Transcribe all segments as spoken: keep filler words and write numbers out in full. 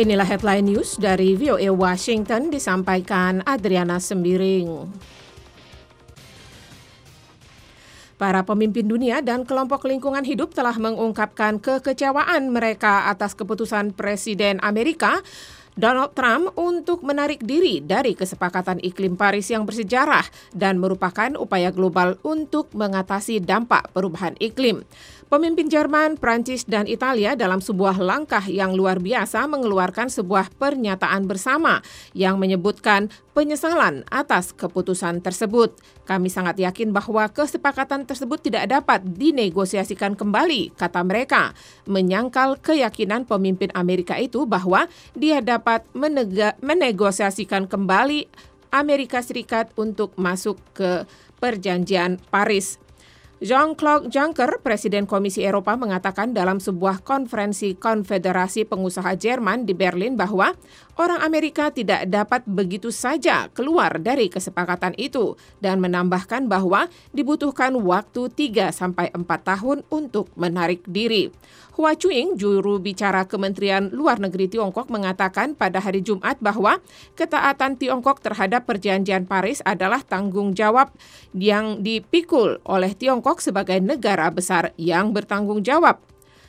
Inilah headline news dari V O A Washington, disampaikan Adriana Sembiring. Para pemimpin dunia dan kelompok lingkungan hidup telah mengungkapkan kekecewaan mereka atas keputusan Presiden Amerika Donald Trump untuk menarik diri dari kesepakatan iklim Paris yang bersejarah dan merupakan upaya global untuk mengatasi dampak perubahan iklim. Pemimpin Jerman, Prancis, dan Italia dalam sebuah langkah yang luar biasa mengeluarkan sebuah pernyataan bersama yang menyebutkan penyesalan atas keputusan tersebut. Kami sangat yakin bahwa kesepakatan tersebut tidak dapat dinegosiasikan kembali, kata mereka, menyangkal keyakinan pemimpin Amerika itu bahwa dia dapat menega- menegosiasikan kembali Amerika Serikat untuk masuk ke perjanjian Paris. Jean-Claude Juncker, Presiden Komisi Eropa, mengatakan dalam sebuah konferensi Konfederasi Pengusaha Jerman di Berlin bahwa orang Amerika tidak dapat begitu saja keluar dari kesepakatan itu dan menambahkan bahwa dibutuhkan waktu tiga sampai empat tahun untuk menarik diri. Hua Chuing, juru bicara Kementerian Luar Negeri Tiongkok, mengatakan pada hari Jumat bahwa ketaatan Tiongkok terhadap perjanjian Paris adalah tanggung jawab yang dipikul oleh Tiongkok sebagai negara besar yang bertanggung jawab.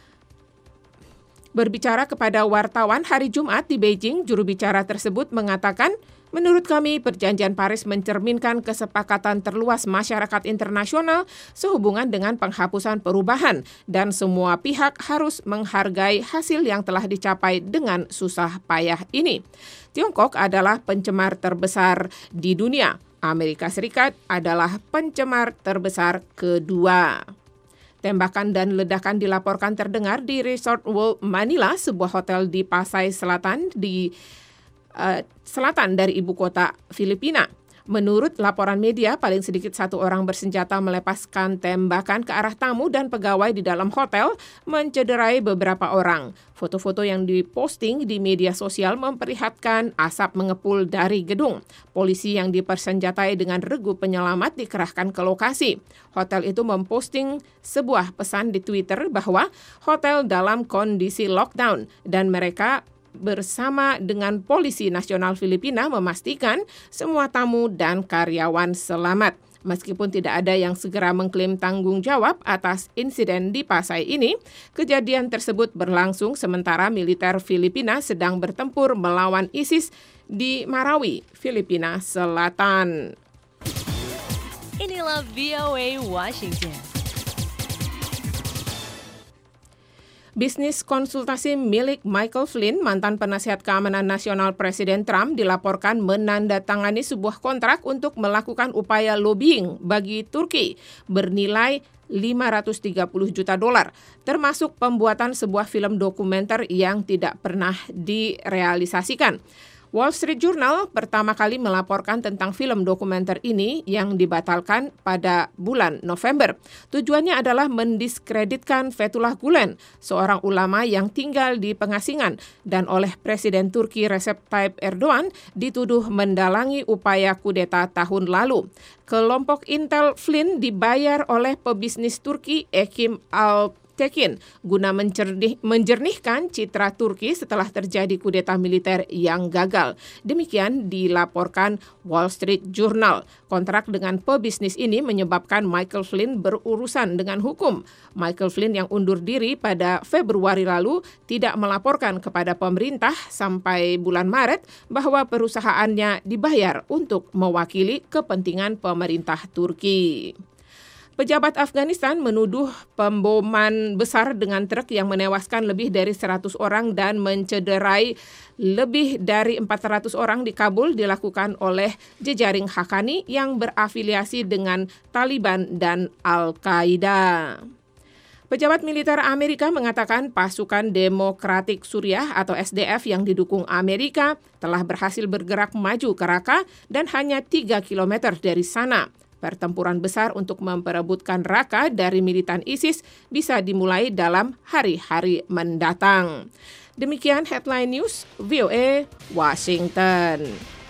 Berbicara kepada wartawan hari Jumat di Beijing, juru bicara tersebut mengatakan, menurut kami, perjanjian Paris mencerminkan kesepakatan terluas masyarakat internasional sehubungan dengan penghapusan perubahan dan semua pihak harus menghargai hasil yang telah dicapai dengan susah payah ini. Tiongkok adalah pencemar terbesar di dunia. Amerika Serikat adalah pencemar terbesar kedua. Tembakan dan ledakan dilaporkan terdengar di Resort World Manila, sebuah hotel di Pasay Selatan di uh, selatan dari ibu kota Filipina. Menurut laporan media, paling sedikit satu orang bersenjata melepaskan tembakan ke arah tamu dan pegawai di dalam hotel, mencederai beberapa orang. Foto-foto yang diposting di media sosial memperlihatkan asap mengepul dari gedung. Polisi yang dipersenjatai dengan regu penyelamat dikerahkan ke lokasi. Hotel itu memposting sebuah pesan di Twitter bahwa hotel dalam kondisi lockdown dan mereka bersama dengan Polisi Nasional Filipina memastikan semua tamu dan karyawan selamat. Meskipun tidak ada yang segera mengklaim tanggung jawab atas insiden di Pasay ini, kejadian tersebut berlangsung sementara militer Filipina sedang bertempur melawan ISIS di Marawi, Filipina Selatan. Inilah V O A Washington. Bisnis konsultasi milik Michael Flynn, mantan penasihat keamanan nasional Presiden Trump, dilaporkan menandatangani sebuah kontrak untuk melakukan upaya lobbying bagi Turki bernilai lima ratus tiga puluh juta dolar, termasuk pembuatan sebuah film dokumenter yang tidak pernah direalisasikan. Wall Street Journal pertama kali melaporkan tentang film dokumenter ini yang dibatalkan pada bulan November. Tujuannya adalah mendiskreditkan Fethullah Gulen, seorang ulama yang tinggal di pengasingan dan oleh Presiden Turki Recep Tayyip Erdogan dituduh mendalangi upaya kudeta tahun lalu. Kelompok Intel Flynn dibayar oleh pebisnis Turki Ekim Al Tekin guna mencernih, menjernihkan citra Turki setelah terjadi kudeta militer yang gagal. Demikian dilaporkan Wall Street Journal. Kontrak dengan pebisnis ini menyebabkan Michael Flynn berurusan dengan hukum. Michael Flynn yang undur diri pada Februari lalu tidak melaporkan kepada pemerintah sampai bulan Maret bahwa perusahaannya dibayar untuk mewakili kepentingan pemerintah Turki. Pejabat Afghanistan menuduh pemboman besar dengan truk yang menewaskan lebih dari seratus orang dan mencederai lebih dari empat ratus orang di Kabul dilakukan oleh jejaring Haqqani yang berafiliasi dengan Taliban dan Al-Qaeda. Pejabat militer Amerika mengatakan pasukan Demokratik Suriah atau S D F yang didukung Amerika telah berhasil bergerak maju ke Raqqa dan hanya tiga kilometer dari sana. Pertempuran besar untuk memperebutkan Raqqa dari militan ISIS bisa dimulai dalam hari-hari mendatang. Demikian headline news V O A Washington.